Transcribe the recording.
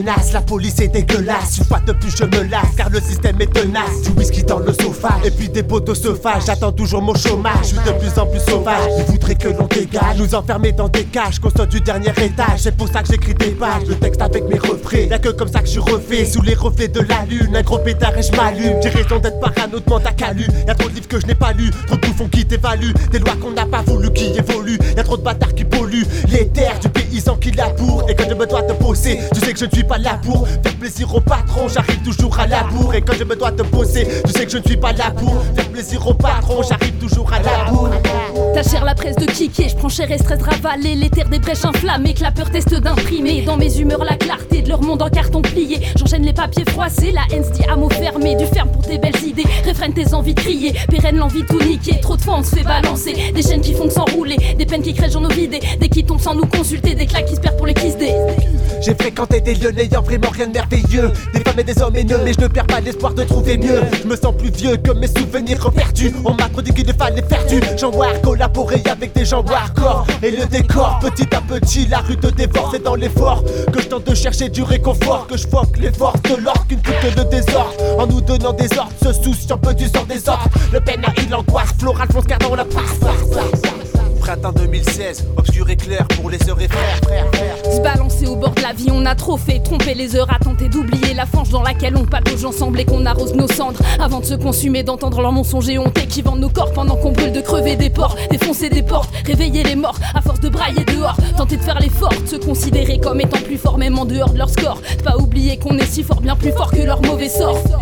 menace, la police est dégueulasse. Une fois de plus je me lasse, car le système est tenace. Du whisky dans le sofa, et puis des poteaux sauvages. J'attends toujours mon chômage, je suis de plus en plus sauvage. Ils voudraient que l'on dégage, nous enfermer dans des cages, qu'on saute du dernier étage. C'est pour ça que j'écris des pages, le texte avec mes refrains. Y'a que comme ça que je suis refait, sous les reflets de la lune. Un gros pétard et je m'allume, j'ai raison d'être parano, demande à Calu. Y'a trop de livres que je n'ai pas lus, trop de bouffons qui t'évaluent. Des lois qu'on n'a pas voulu qui évoluent, y'a trop de bâtards qui polluent les terres du paysan qui laboure. Et quand je me dois te poser, tu sais que je ne suis pas là pour faire plaisir au patron, j'arrive toujours à la bourre. Et quand je me dois te poser, tu sais que je ne suis pas là pour faire plaisir au patron, j'arrive toujours à la bourre. T'achères la presse de kicker, je prends cher et stress ravaler les terres des brèches inflammées, que la peur teste d'imprimer dans mes humeurs la clarté de leur monde en carton plié. J'enchaîne les papiers froissés, la haine se dit à mots fermés. Du ferme pour tes belles idées, réfrène tes envies de crier, pérenne l'envie de tout niquer. Trop de fois on se fait balancer, des chaînes qui font que s'enrouler, des peines qui créent journaux vidés, des qui tombent sans nous consulter, des claques qui se perdent pour les kiss des. J'ai fréquenté des lieux n'ayant vraiment rien de merveilleux, des femmes et des hommes haineux, mais je ne perds pas l'espoir de trouver mieux. Je me sens plus vieux que mes souvenirs perdus. On m'a trop dit qu'il fallait faire du genre collaborer avec des gens hardcore. Et le décor, petit à petit, la rue te dévore. C'est dans l'effort que je tente de chercher du réconfort, que je foque les forces de l'ordre, qu'une pute de désordre. En nous donnant des ordres, se souciant peu du sort des autres. Le pénal, l'angoisse, floral, fonce car dans la passe. Printemps 2016, obscur et clair pour les sœurs et frères. Se balancer au bord de la vie, on a trop fait, tromper les heures à tenter d'oublier la fange dans laquelle on patauge ensemble et qu'on arrose nos cendres. Avant de se consumer, d'entendre leurs mensonges et hontés qui vendent nos corps pendant qu'on brûle, de crever des ports, défoncer des portes, réveiller les morts à force de brailler dehors. Tenter de faire l'effort, de se considérer comme étant plus fort même en dehors de leur score. De pas oublier qu'on est si fort, bien plus fort que leur mauvais sort.